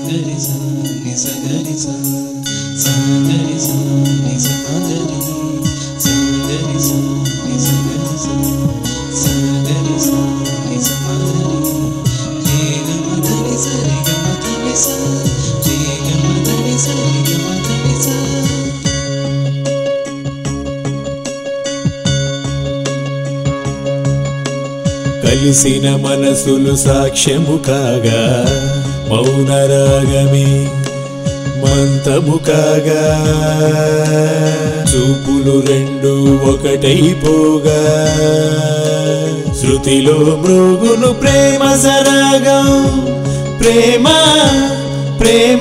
కలిసిన మనసులు సాక్ష్యము కాగా మౌనరాగమే మంతము కాగా చూపులు రెండు ఒకటైపోగా శృతిలో మృగును ప్రేమ సరాగం ప్రేమ ప్రేమ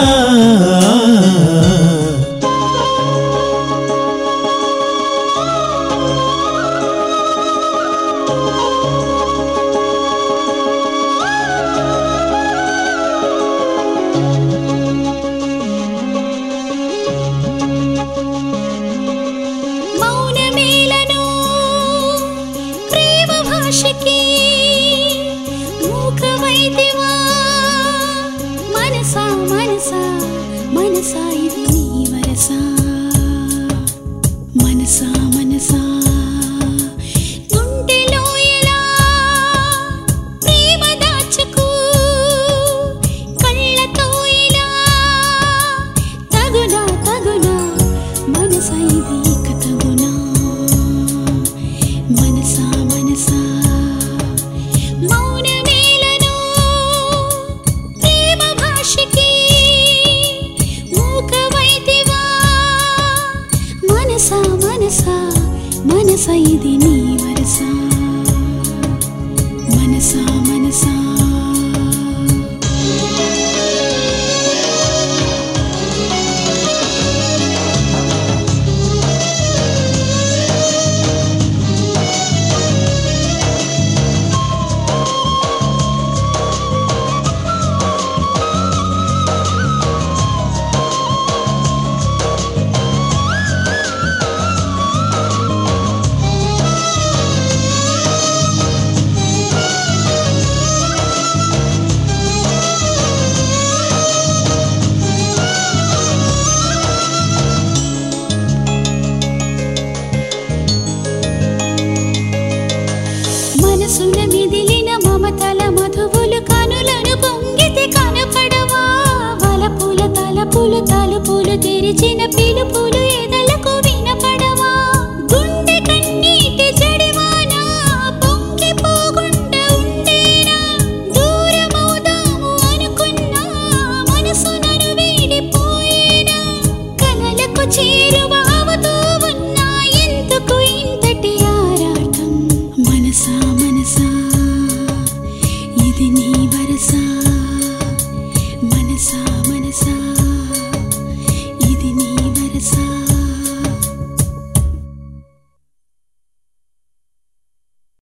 మనసా మనసా మనసా ఇది నీ వరసా మనసా మనసా గుండెలో ఎలా ప్రేమ దాచుకో కళ్ళతో ఇలా తగునా తగునా మనసా ఇది కథగునా మనసా మనసా మనసా ఇది నీ వరసా మనసా మనసా మనసున మిదిలిన మమతల మధువులు కనులను పొంగితే కనపడవా వలపుల తలపులు తలుపులు తెరిచిన పిలుపులు ఎదలకు వినపడవా గుండె కన్నీటి జడివానా పొంగిపోకుండా ఉండేనా దూరమవుదాము అనుకున్నా మనసు నన్ను వీడిపోయేనా కలలకు చేరువా